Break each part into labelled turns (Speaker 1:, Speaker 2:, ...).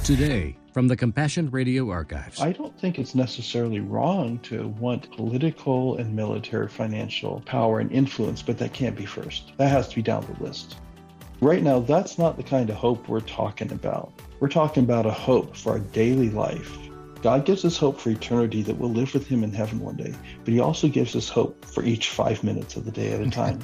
Speaker 1: Today, from the Compassion Radio archives.
Speaker 2: I don't think it's necessarily wrong to want political and military financial power and influence, but that can't be first. That has to be down the list. Right now, that's not the kind of hope we're talking about. We're talking about a hope for our daily life. God gives us hope for eternity that we'll live with Him in heaven one day, but He also gives us hope for each 5 minutes of the day at a time.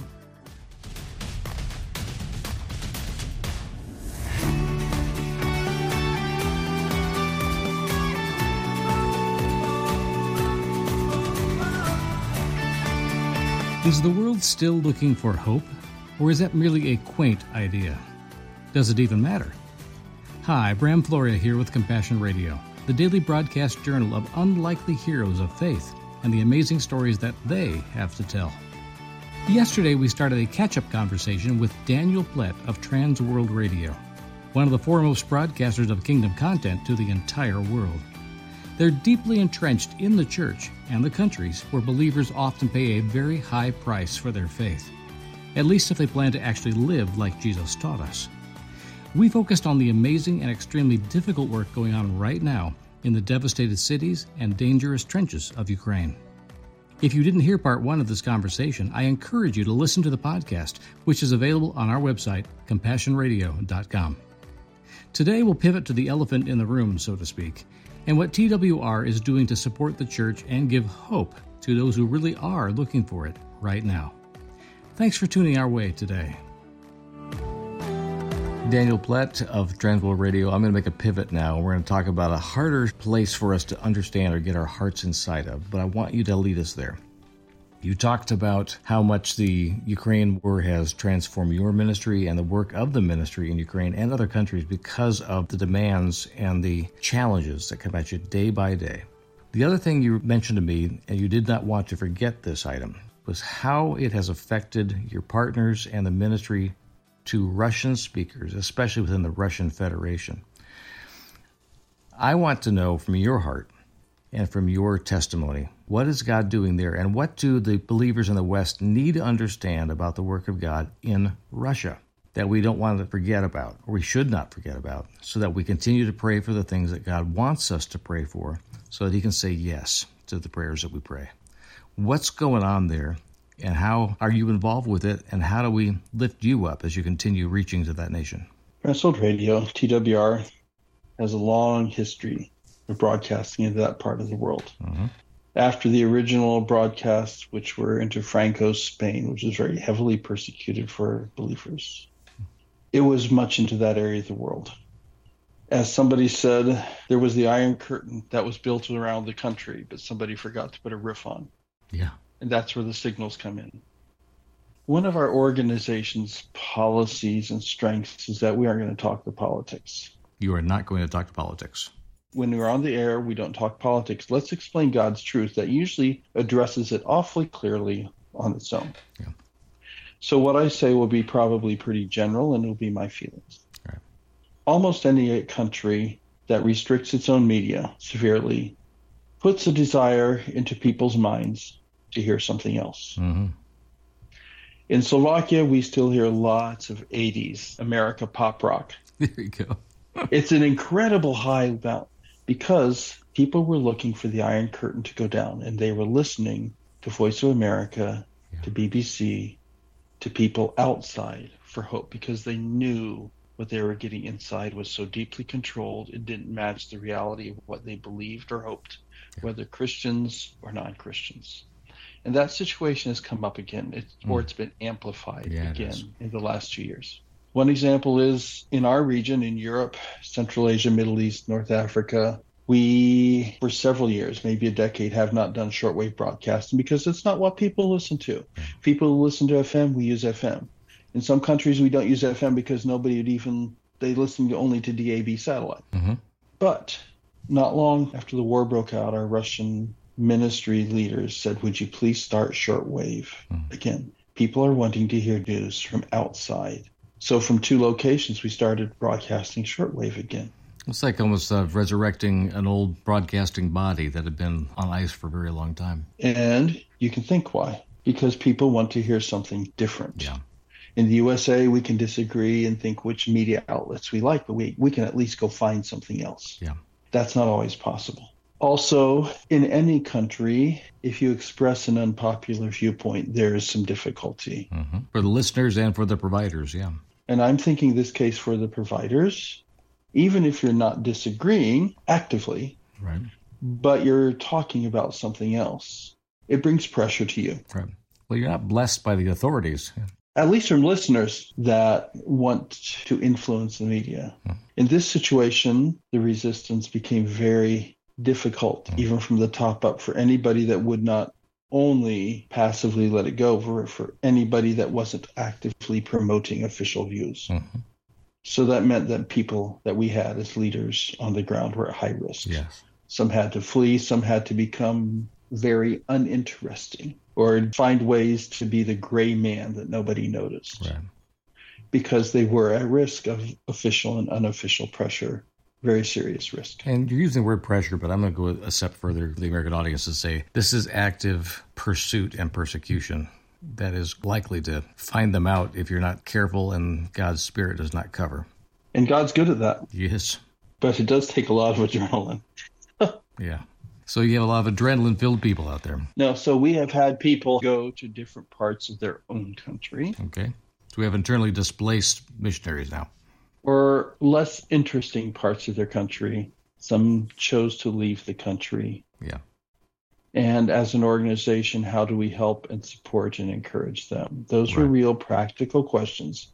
Speaker 1: Is the world still looking for hope, or is that merely a quaint idea? Does it even matter? Hi, Bram Floria here with Compassion Radio, the daily broadcast journal of unlikely heroes of faith and the amazing stories that they have to tell. Yesterday, we started a catch-up conversation with Daniel Plett of Trans World Radio, one of the foremost broadcasters of kingdom content to the entire world. They're deeply entrenched in the church and the countries where believers often pay a very high price for their faith, at least if they plan to actually live like Jesus taught us. We focused on the amazing and extremely difficult work going on right now in the devastated cities and dangerous trenches of Ukraine. If you didn't hear part one of this conversation, I encourage you to listen to the podcast, which is available on our website, CompassionRadio.com. Today we'll pivot to the elephant in the room, so to speak, and what TWR is doing to support the church and give hope to those who really are looking for it right now. Thanks for tuning our way today. Daniel Plett of Trans World Radio. I'm going to make a pivot now. We're going to talk about a harder place for us to understand or get our hearts inside of, but I want you to lead us there. You talked about how much the Ukraine war has transformed your ministry and the work of the ministry in Ukraine and other countries because of the demands and the challenges that come at you day by day. The other thing you mentioned to me, and you did not want to forget this item, was how it has affected your partners and the ministry to Russian speakers, especially within the Russian Federation. I want to know from your heart and from your testimony, what is God doing there, and what do the believers in the West need to understand about the work of God in Russia that we don't want to forget about, or we should not forget about, so that we continue to pray for the things that God wants us to pray for, so that He can say yes to the prayers that we pray. What's going on there, and how are you involved with it, and how do we lift you up as you continue reaching to that nation?
Speaker 2: Trans World Radio, TWR, has a long history of broadcasting into that part of the world. Mm-hmm. After the original broadcasts, which were into Franco's Spain, which was very heavily persecuted for believers, it was much into that area of the world. As somebody said, there was the Iron Curtain that was built around the country, but somebody forgot to put a roof on.
Speaker 1: Yeah.
Speaker 2: And that's where the signals come in. One of our organization's policies and strengths is that we aren't going to talk the politics.
Speaker 1: You are not going to talk to politics.
Speaker 2: When we're on the air, we don't talk politics. Let's explain God's truth. That usually addresses it awfully clearly on its own. Yeah. So what I say will be probably pretty general, and it'll be my feelings. Right. Almost any country that restricts its own media severely puts a desire into people's minds to hear something else. Mm-hmm. In Slovakia, we still hear lots of 80s America pop rock.
Speaker 1: There you go.
Speaker 2: It's an incredible high amount because people were looking for the Iron Curtain to go down, and they were listening to Voice of America, to BBC, to people outside for hope, because they knew what they were getting inside was so deeply controlled it didn't match the reality of what they believed or hoped, whether Christians or non-Christians. And that situation has come up again, or it's been amplified again in the last 2 years. One example is in our region, in Europe, Central Asia, Middle East, North Africa, we, for several years, maybe a decade, have not done shortwave broadcasting because it's not what people listen to. People who listen to FM, we use FM. In some countries, we don't use FM because nobody would they listen only to DAB satellite. Mm-hmm. But not long after the war broke out, our Russian ministry leaders said, would you please start shortwave again? People are wanting to hear news from outside. So from 2 locations, we started broadcasting shortwave again.
Speaker 1: It's like almost resurrecting an old broadcasting body that had been on ice for a very long time.
Speaker 2: And you can think why. Because people want to hear something different.
Speaker 1: Yeah.
Speaker 2: In the USA, we can disagree and think which media outlets we like, but we can at least go find something else.
Speaker 1: Yeah.
Speaker 2: That's not always possible. Also, in any country, if you express an unpopular viewpoint, there is some difficulty.
Speaker 1: Mm-hmm. For the listeners and for the providers, yeah.
Speaker 2: And I'm thinking this case for the providers, even if you're not disagreeing actively,
Speaker 1: right,
Speaker 2: but you're talking about something else, it brings pressure to you.
Speaker 1: Right. Well, you're not blessed by the authorities.
Speaker 2: At least from listeners that want to influence the media. In this situation, the resistance became very difficult, even from the top up, for anybody that would not only passively let it go, for anybody that wasn't actively promoting official views. Mm-hmm. So that meant that people that we had as leaders on the ground were at high risk.
Speaker 1: Yes.
Speaker 2: Some had to flee, some had to become very uninteresting or find ways to be the gray man that nobody noticed.
Speaker 1: Right.
Speaker 2: Because they were at risk of official and unofficial pressure, very serious risk.
Speaker 1: And you're using the word pressure, but I'm going to go a step further to the American audience and say this is active pursuit and persecution that is likely to find them out if you're not careful and God's Spirit does not cover.
Speaker 2: And God's good at that.
Speaker 1: Yes.
Speaker 2: But it does take a lot of adrenaline.
Speaker 1: Yeah. So you have a lot of adrenaline-filled people out there.
Speaker 2: No, so we have had people go to different parts of their own country.
Speaker 1: Okay. So we have internally displaced missionaries now.
Speaker 2: Or less interesting parts of their country. Some chose to leave the country.
Speaker 1: Yeah.
Speaker 2: And as an organization, how do we help and support and encourage them? Those were real practical questions.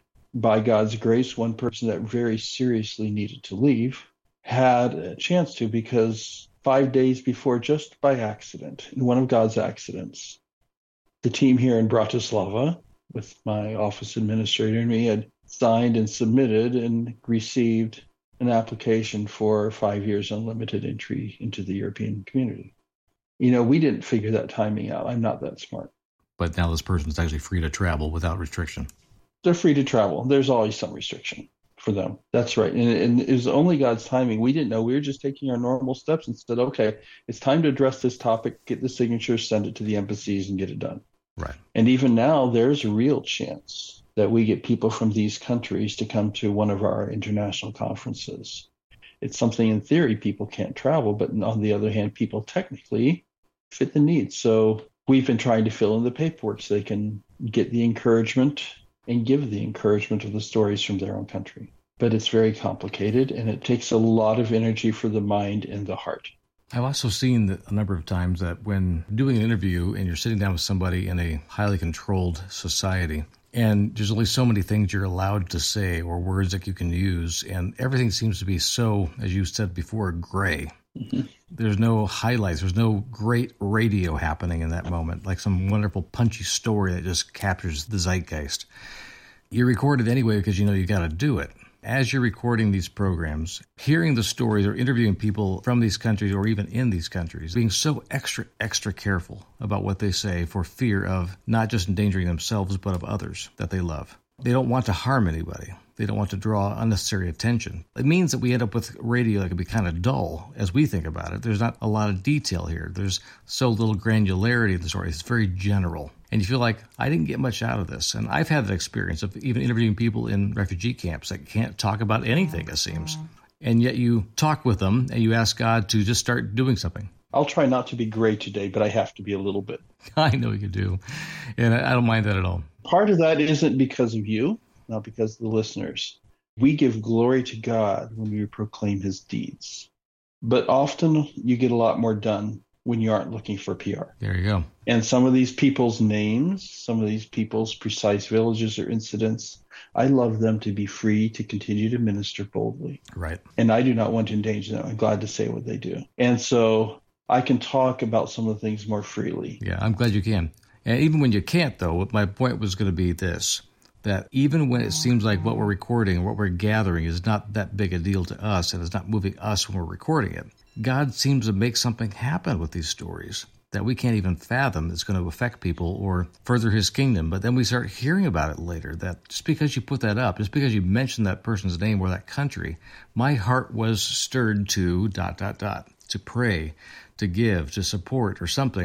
Speaker 2: By God's grace, one person that very seriously needed to leave had a chance to, because 5 days before, just by accident, in one of God's accidents, the team here in Bratislava, with my office administrator and me, had signed and submitted and received an application for 5 years unlimited entry into the European community. You know, we didn't figure that timing out. I'm not that smart.
Speaker 1: But now this person's actually free to travel without restriction.
Speaker 2: They're free to travel. There's always some restriction for them. That's right. And it was only God's timing. We didn't know. We were just taking our normal steps and said, okay, it's time to address this topic, get the signatures, send it to the embassies, and get it done.
Speaker 1: Right.
Speaker 2: And even now, there's a real chance that we get people from these countries to come to one of our international conferences. It's something in theory people can't travel, but on the other hand, people technically fit the needs. So we've been trying to fill in the paperwork so they can get the encouragement and give the encouragement of the stories from their own country. But it's very complicated, and it takes a lot of energy for the mind and the heart.
Speaker 1: I've also seen a number of times that when doing an interview and you're sitting down with somebody in a highly controlled society, and there's only so many things you're allowed to say or words that you can use, and everything seems to be so, as you said before, gray. Mm-hmm. There's no highlights. There's no great radio happening in that moment, like some wonderful punchy story that just captures the zeitgeist. You record it anyway because you know you got to do it. As you're recording these programs, hearing the stories or interviewing people from these countries or even in these countries, being so extra careful about what they say for fear of not just endangering themselves, but of others that they love. They don't want to harm anybody. They don't want to draw unnecessary attention. It means that we end up with radio that can be kind of dull as we think about it. There's not a lot of detail here. There's so little granularity in the story. It's very general. And you feel like, I didn't get much out of this. And I've had that experience of even interviewing people in refugee camps that can't talk about anything, it seems. And yet you talk with them and you ask God to just start doing something.
Speaker 2: I'll try not to be gray today, but I have to be a little bit.
Speaker 1: I know you do. And I don't mind that at all.
Speaker 2: Part of that isn't because of you, not because of the listeners. We give glory to God when we proclaim his deeds. But often you get a lot more done when you aren't looking for PR.
Speaker 1: There you go.
Speaker 2: And some of these people's names, some of these people's precise villages or incidents, I love them to be free to continue to minister boldly.
Speaker 1: Right.
Speaker 2: And I do not want to endanger them. I'm glad to say what they do. And so I can talk about some of the things more freely.
Speaker 1: Yeah, I'm glad you can. And even when you can't, though, my point was going to be this, that even when it seems like what we're recording, what we're gathering is not that big a deal to us and it's not moving us when we're recording it, God seems to make something happen with these stories that we can't even fathom that's going to affect people or further his kingdom. But then we start hearing about it later, that just because you put that up, just because you mentioned that person's name or that country, my heart was stirred to ... to pray, to give, to support or something.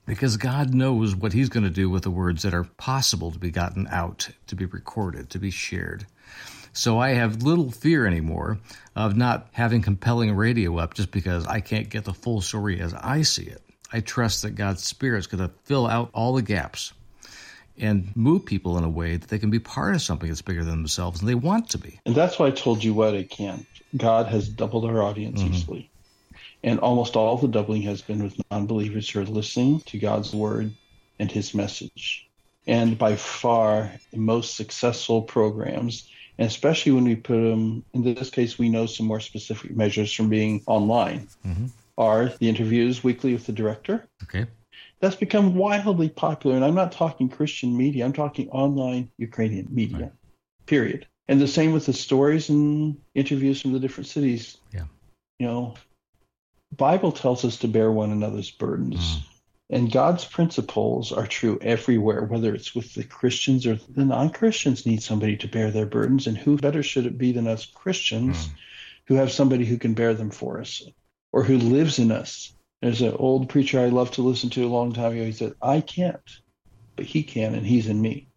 Speaker 1: because God knows what he's going to do with the words that are possible to be gotten out, to be recorded, to be shared. So I have little fear anymore of not having compelling radio up just because I can't get the full story as I see it. I trust that God's Spirit's going to fill out all the gaps and move people in a way that they can be part of something that's bigger than themselves, and they want to be.
Speaker 2: And that's why I told you what I can. God has doubled our audience easily. And almost all the doubling has been with non-believers who are listening to God's word and his message. And by far, the most successful programs, and especially when we put them, in this case, we know some more specific measures from being online, are the interviews weekly with the director.
Speaker 1: Okay.
Speaker 2: That's become wildly popular. And I'm not talking Christian media. I'm talking online Ukrainian media, period. And the same with the stories and interviews from the different cities.
Speaker 1: Yeah.
Speaker 2: You know, Bible tells us to bear one another's burdens. And God's principles are true everywhere, whether it's with the Christians or the non-Christians need somebody to bear their burdens. And who better should it be than us Christians who have somebody who can bear them for us or who lives in us? There's an old preacher I loved to listen to a long time ago. He said, I can't, but he can, and he's in me.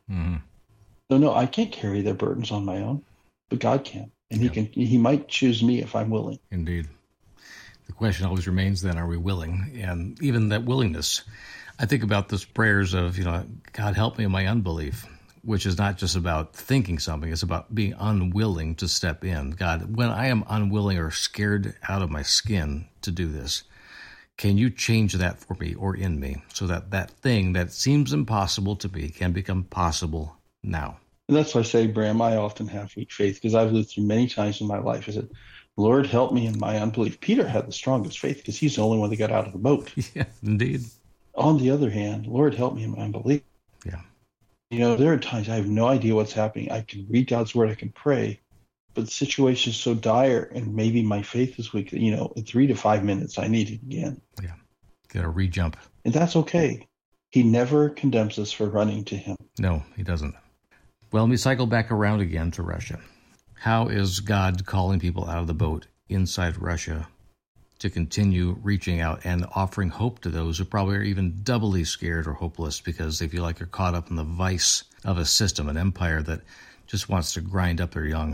Speaker 2: So no, I can't carry their burdens on my own, but God can. And he might choose me if I'm willing.
Speaker 1: Indeed. The question always remains then, are we willing? And even that willingness, I think about those prayers of, God help me in my unbelief, which is not just about thinking something, it's about being unwilling to step in. God, when I am unwilling or scared out of my skin to do this, can you change that for me or in me so that that thing that seems impossible to be can become possible now?
Speaker 2: And that's why I say, Bram, I often have weak faith because I've lived through many times in my life. I said, Lord, help me in my unbelief. Peter had the strongest faith because he's the only one that got out of the boat.
Speaker 1: Yeah, indeed.
Speaker 2: On the other hand, Lord, help me in my unbelief.
Speaker 1: Yeah.
Speaker 2: There are times I have no idea what's happening. I can read God's word, I can pray, but the situation is so dire and maybe my faith is weak. In 3 to 5 minutes, I need it again.
Speaker 1: Yeah. Got to re-jump.
Speaker 2: And that's okay. He never condemns us for running to him.
Speaker 1: No, he doesn't. Well, let me cycle back around again to Russia. How is God calling people out of the boat inside Russia to continue reaching out and offering hope to those who probably are even doubly scared or hopeless because they feel like they're caught up in the vice of a system, an empire that just wants to grind up their young?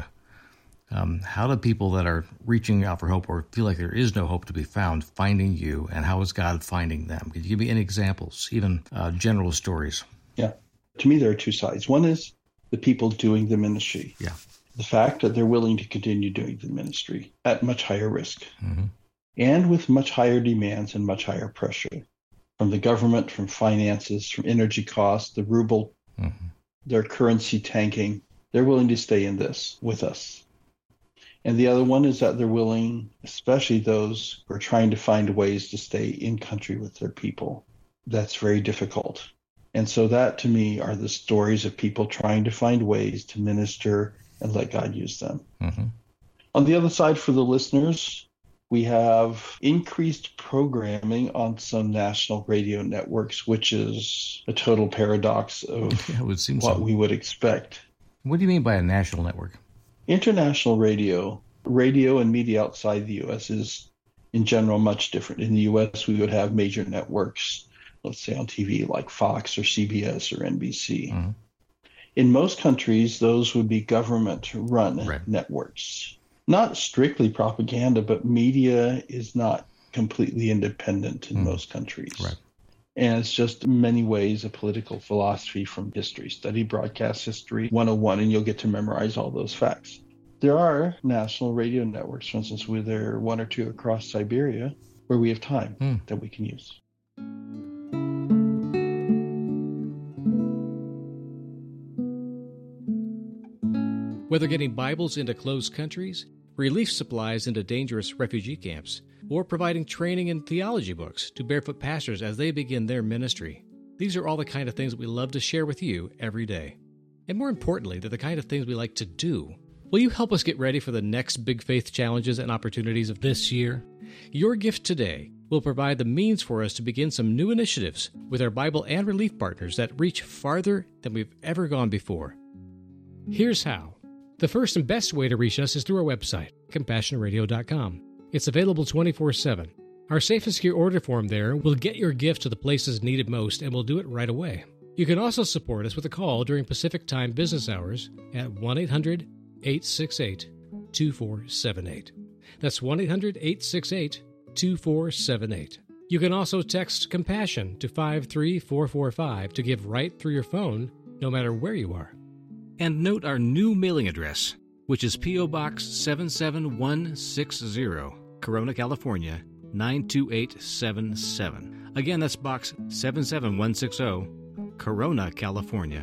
Speaker 1: How do people that are reaching out for hope or feel like there is no hope to be found finding you, and how is God finding them? Could you give me any examples, even general stories?
Speaker 2: Yeah. To me, there are two sides. One is the people doing the ministry.
Speaker 1: Yeah.
Speaker 2: The fact that they're willing to continue doing the ministry at much higher risk and with much higher demands and much higher pressure from the government, from finances, from energy costs, the ruble, their currency tanking. They're willing to stay in this with us. And the other one is that they're willing, especially those who are trying to find ways to stay in country with their people. That's very difficult. And so that, to me, are the stories of people trying to find ways to minister and let God use them. On the other side, for the listeners, we have increased programming on some national radio networks, which is a total paradox of what we would expect.
Speaker 1: What do you mean by a national network?
Speaker 2: International radio and media outside the U.S. is, in general, much different. In the U.S., we would have major networks, let's say on TV, like Fox or CBS or NBC. In most countries, those would be government-run networks. Not strictly propaganda, but media is not completely independent in most countries.
Speaker 1: Right.
Speaker 2: And it's just in many ways a political philosophy from history. Study Broadcast History 101, and you'll get to memorize all those facts. There are national radio networks, for instance, where there are 1 or 2 across Siberia, where we have time that we can use.
Speaker 1: Whether getting Bibles into closed countries, relief supplies into dangerous refugee camps, or providing training in theology books to barefoot pastors as they begin their ministry, these are all the kind of things that we love to share with you every day. And more importantly, they're the kind of things we like to do. Will you help us get ready for the next big faith challenges and opportunities of this year? Your gift today will provide the means for us to begin some new initiatives with our Bible and relief partners that reach farther than we've ever gone before. Here's how. The first and best way to reach us is through our website, CompassionRadio.com. It's available 24/7. Our Safe and Secure order form there will get your gift to the places needed most, and we'll do it right away. You can also support us with a call during Pacific Time business hours at 1-800-868-2478. That's 1-800-868-2478. You can also text COMPASSION to 53445 to give right through your phone, no matter where you are. And note our new mailing address, which is P.O. Box 77160, Corona, California, 92877. Again, that's Box 77160, Corona, California,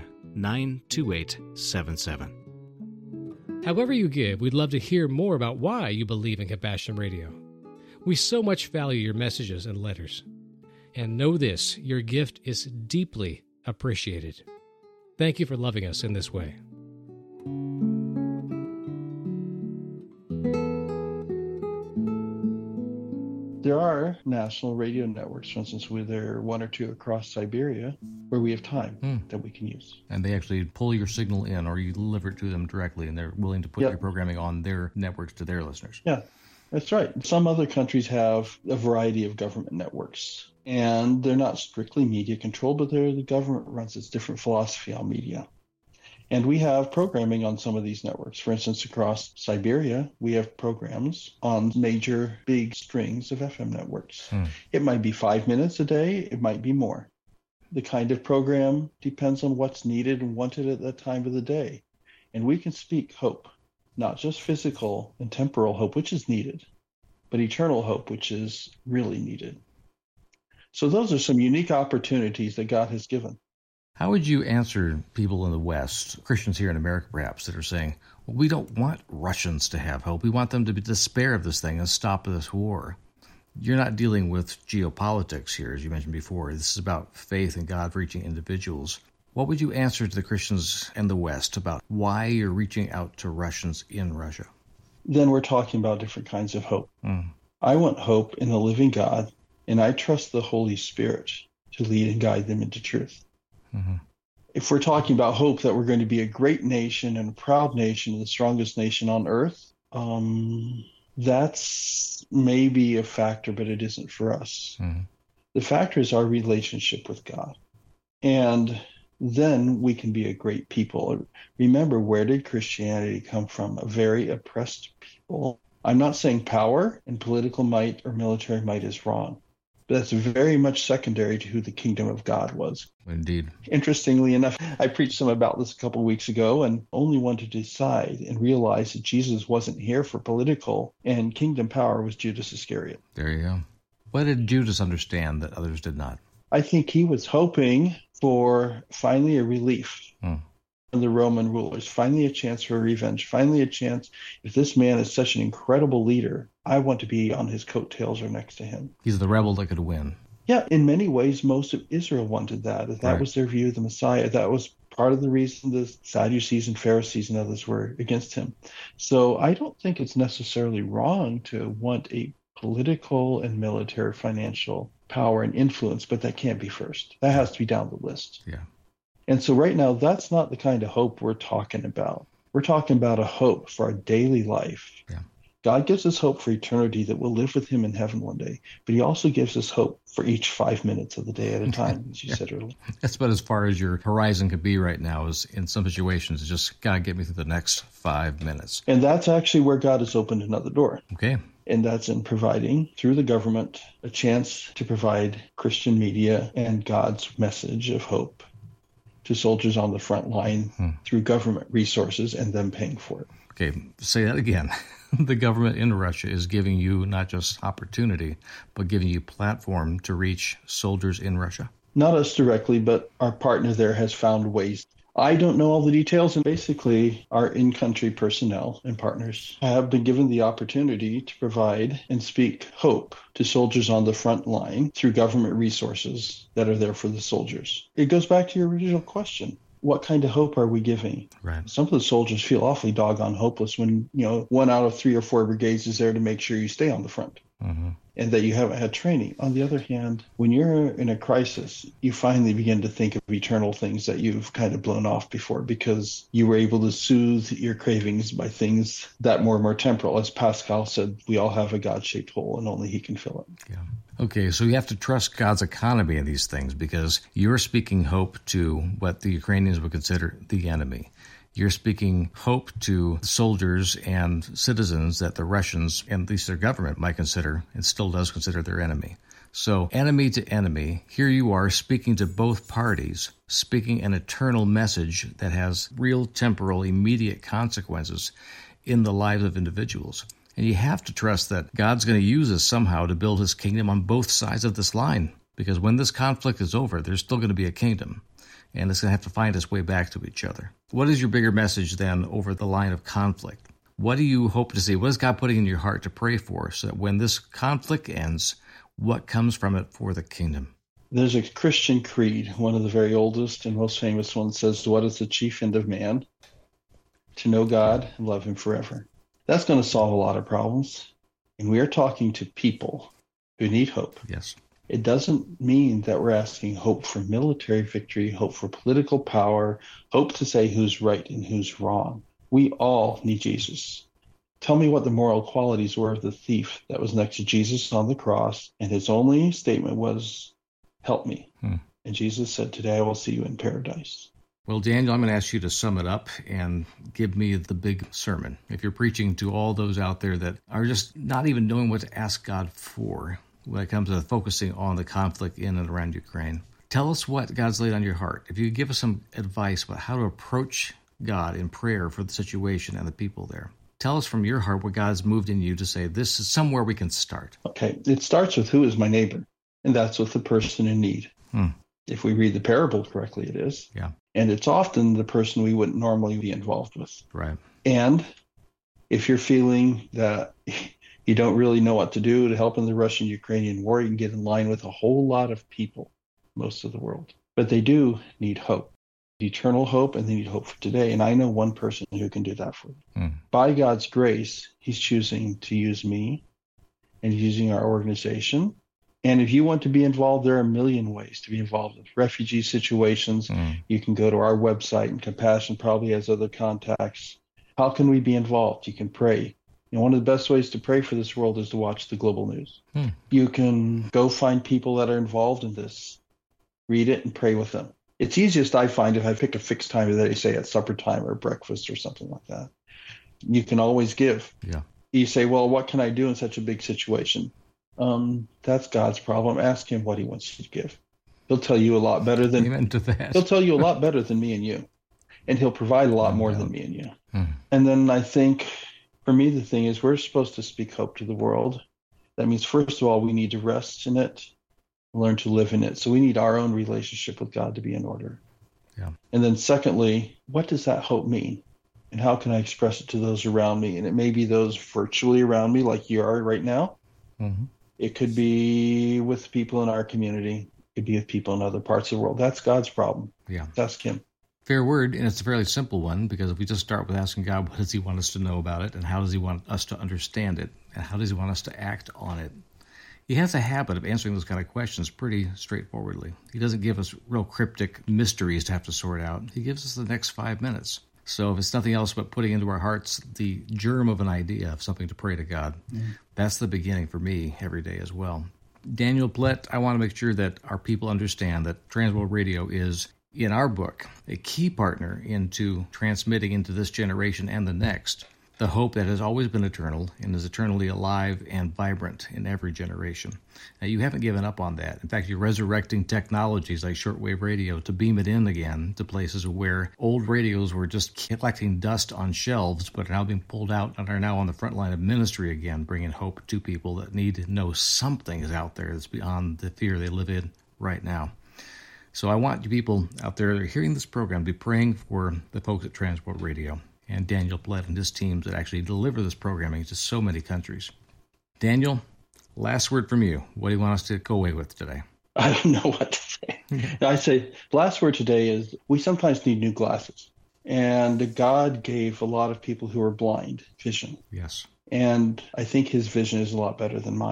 Speaker 1: 92877. However you give, we'd love to hear more about why you believe in Compassion Radio. We so much value your messages and letters. And know this, your gift is deeply appreciated. Thank you for loving us in this way.
Speaker 2: There are national radio networks, for instance, where there are one or two across Siberia, where we have time that we can use.
Speaker 1: And they actually pull your signal in, or you deliver it to them directly, and they're willing to put your programming on their networks to their listeners.
Speaker 2: Yeah, that's right. Some other countries have a variety of government networks, and they're not strictly media controlled, but the government runs its different philosophy on media. And we have programming on some of these networks. For instance, across Siberia, we have programs on major big strings of FM networks. It might be 5 minutes a day. It might be more. The kind of program depends on what's needed and wanted at that time of the day. And we can speak hope, not just physical and temporal hope, which is needed, but eternal hope, which is really needed. So those are some unique opportunities that God has given.
Speaker 1: How would you answer people in the West, Christians here in America perhaps, that are saying, well, we don't want Russians to have hope. We want them to despair of this thing and stop this war. You're not dealing with geopolitics here, as you mentioned before. This is about faith and God reaching individuals. What would you answer to the Christians in the West about why you're reaching out to Russians in Russia?
Speaker 2: Then we're talking about different kinds of hope. I want hope in the living God, and I trust the Holy Spirit to lead and guide them into truth. If we're talking about hope that we're going to be a great nation and a proud nation, the strongest nation on earth, that's maybe a factor, but it isn't for us. The factor is our relationship with God. And then we can be a great people. Remember, where did Christianity come from? A very oppressed people. I'm not saying power and political might or military might is wrong. But that's very much secondary to who the kingdom of God was.
Speaker 1: Indeed.
Speaker 2: Interestingly enough, I preached some about this a couple of weeks ago, and only one to decide and realize that Jesus wasn't here for political and kingdom power was Judas Iscariot.
Speaker 1: There you go. What did Judas understand that others did not?
Speaker 2: I think he was hoping for finally a relief from the Roman rulers, finally a chance for revenge, finally a chance. If this man is such an incredible leader, I want to be on his coattails or next to him.
Speaker 1: He's the rebel that could win.
Speaker 2: Yeah, in many ways, most of Israel wanted that. That was their view of the Messiah. That was part of the reason the Sadducees and Pharisees and others were against him. So I don't think it's necessarily wrong to want a political and military financial power and influence, but that can't be first. That has to be down the list.
Speaker 1: Yeah.
Speaker 2: And so right now, that's not the kind of hope we're talking about. We're talking about a hope for our daily life.
Speaker 1: Yeah.
Speaker 2: God gives us hope for eternity that we'll live with him in heaven one day, but he also gives us hope for each 5 minutes of the day at a time, as you said earlier.
Speaker 1: That's about as far as your horizon could be right now, is in some situations, it's just, God, get me through the next 5 minutes.
Speaker 2: And that's actually where God has opened another door.
Speaker 1: Okay.
Speaker 2: And that's in providing, through the government, a chance to provide Christian media and God's message of hope to soldiers on the front line through government resources and them paying for it.
Speaker 1: Okay, say that again. The government in Russia is giving you not just opportunity, but giving you platform to reach soldiers in Russia?
Speaker 2: Not us directly, but our partner there has found ways. I don't know all the details, and basically our in-country personnel and partners have been given the opportunity to provide and speak hope to soldiers on the front line through government resources that are there for the soldiers. It goes back to your original question. What kind of hope are we giving?
Speaker 1: Right.
Speaker 2: Some of the soldiers feel awfully doggone hopeless when, 1 out of 3 or 4 brigades is there to make sure you stay on the front. and that you haven't had training. On the other hand, when you're in a crisis, you finally begin to think of eternal things that you've kind of blown off before because you were able to soothe your cravings by things that more temporal. As Pascal said, we all have a God-shaped hole and only he can fill it.
Speaker 1: Yeah. Okay, so you have to trust God's economy in these things because you're speaking hope to what the Ukrainians would consider the enemy. You're speaking hope to soldiers and citizens that the Russians, and at least their government, might consider, and still does consider, their enemy. So enemy to enemy, here you are speaking to both parties, speaking an eternal message that has real temporal, immediate consequences in the lives of individuals. And you have to trust that God's going to use this somehow to build his kingdom on both sides of this line. Because when this conflict is over, there's still going to be a kingdom. And it's going to have to find its way back to each other. What is your bigger message then over the line of conflict? What do you hope to see? What is God putting in your heart to pray for so that when this conflict ends, what comes from it for the kingdom?
Speaker 2: There's a Christian creed, one of the very oldest and most famous ones, says, what is the chief end of man? To know God and love him forever. That's going to solve a lot of problems. And we are talking to people who need hope.
Speaker 1: Yes.
Speaker 2: It doesn't mean that we're asking hope for military victory, hope for political power, hope to say who's right and who's wrong. We all need Jesus. Tell me what the moral qualities were of the thief that was next to Jesus on the cross, and his only statement was, help me. And Jesus said, today I will see you in paradise.
Speaker 1: Well, Daniel, I'm going to ask you to sum it up and give me the big sermon. If you're preaching to all those out there that are just not even knowing what to ask God for, when it comes to focusing on the conflict in and around Ukraine. Tell us what God's laid on your heart. If you could give us some advice about how to approach God in prayer for the situation and the people there. Tell us from your heart what God's moved in you to say, this is somewhere we can start.
Speaker 2: Okay, it starts with who is my neighbor, and that's with the person in need. If we read the parable correctly, it is.
Speaker 1: Yeah.
Speaker 2: And it's often the person we wouldn't normally be involved with.
Speaker 1: Right.
Speaker 2: And if you're feeling that you don't really know what to do to help in the Russian-Ukrainian war, you can get in line with a whole lot of people, most of the world. But they do need hope, eternal hope, and they need hope for today. And I know one person who can do that for you. By God's grace, he's choosing to use me and using our organization. And if you want to be involved, there are a million ways to be involved in refugee situations. You can go to our website, and Compassion probably has other contacts. How can we be involved? You can pray. And one of the best ways to pray for this world is to watch the global news. You can go find people that are involved in this, read it, and pray with them. It's easiest, I find, if I pick a fixed time of the day, say at supper time or breakfast or something like that. You can always give.
Speaker 1: Yeah.
Speaker 2: You say, well, what can I do in such a big situation? That's God's problem. Ask him what he wants you to give. He'll tell you a lot better than
Speaker 1: Amen to that.
Speaker 2: He'll tell you a lot better than me and you. And he'll provide a lot more than me and you. And then I think for me, the thing is we're supposed to speak hope to the world. That means, first of all, we need to rest in it, learn to live in it. So we need our own relationship with God to be in order.
Speaker 1: Yeah.
Speaker 2: And then secondly, what does that hope mean? And how can I express it to those around me? And it may be those virtually around me like you are right now. It could be with people in our community. It could be with people in other parts of the world. That's God's problem.
Speaker 1: Yeah.
Speaker 2: Ask him.
Speaker 1: Fair word, and it's a fairly simple one, because if we just start with asking God, what does he want us to know about it, and how does he want us to understand it, and how does he want us to act on it? He has a habit of answering those kind of questions pretty straightforwardly. He doesn't give us real cryptic mysteries to have to sort out. He gives us the next 5 minutes. So if it's nothing else but putting into our hearts the germ of an idea of something to pray to God, that's the beginning for me every day as well. Daniel Plett, I want to make sure that our people understand that Transworld Radio is, in our book, a key partner into transmitting into this generation and the next the hope that has always been eternal and is eternally alive and vibrant in every generation. Now, you haven't given up on that. In fact, you're resurrecting technologies like shortwave radio to beam it in again to places where old radios were just collecting dust on shelves, but are now being pulled out and are now on the front line of ministry again, bringing hope to people that need to know something is out there that's beyond the fear they live in right now. So I want you people out there that are hearing this program to be praying for the folks at Transworld Radio and Daniel Plett and his teams that actually deliver this programming to so many countries. Daniel, last word from you. What do you want us to go away with today?
Speaker 2: I don't know what to say. I say, last word today is we sometimes need new glasses. And God gave a lot of people who are blind vision.
Speaker 1: Yes.
Speaker 2: And I think his vision is a lot better than mine.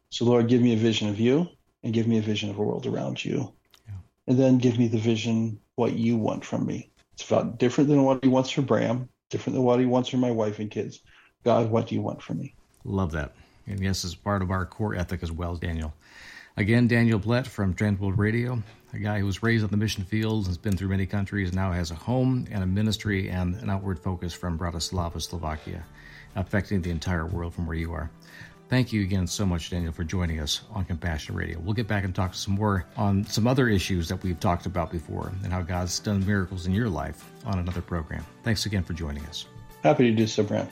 Speaker 2: So, Lord, give me a vision of you and give me a vision of a world around you. Yeah. And then give me the vision, what you want from me. It's about different than what he wants for Bram, different than what he wants for my wife and kids. God, what do you want from me?
Speaker 1: Love that. And yes, it's part of our core ethic as well, Daniel. Again, Daniel Blett from Transworld Radio, a guy who was raised on the mission fields, has been through many countries, now has a home and a ministry and an outward focus from Bratislava, Slovakia, affecting the entire world from where you are. Thank you again so much, Daniel, for joining us on Compassion Radio. We'll get back and talk some more on some other issues that we've talked about before and how God's done miracles in your life on another program. Thanks again for joining us.
Speaker 2: Happy to do so, Bram.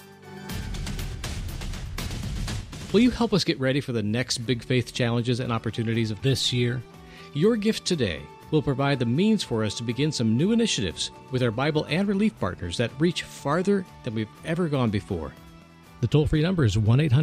Speaker 3: Will you help us get ready for the next big faith challenges and opportunities of this year? Your gift today will provide the means for us to begin some new initiatives with our Bible and relief partners that reach farther than we've ever gone before. The toll-free number is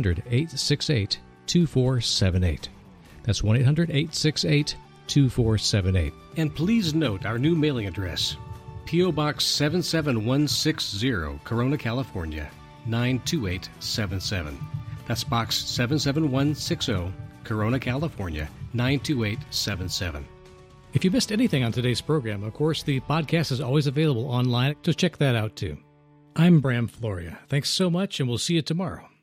Speaker 3: 1-800-868-2478. That's 1-800-868-2478. And please note our new mailing address, P.O. Box 77160, Corona, California, 92877. That's Box 77160, Corona, California, 92877. If you missed anything on today's program, of course, the podcast is always available online, so check that out too. I'm Bram Floria. Thanks so much, and we'll see you tomorrow.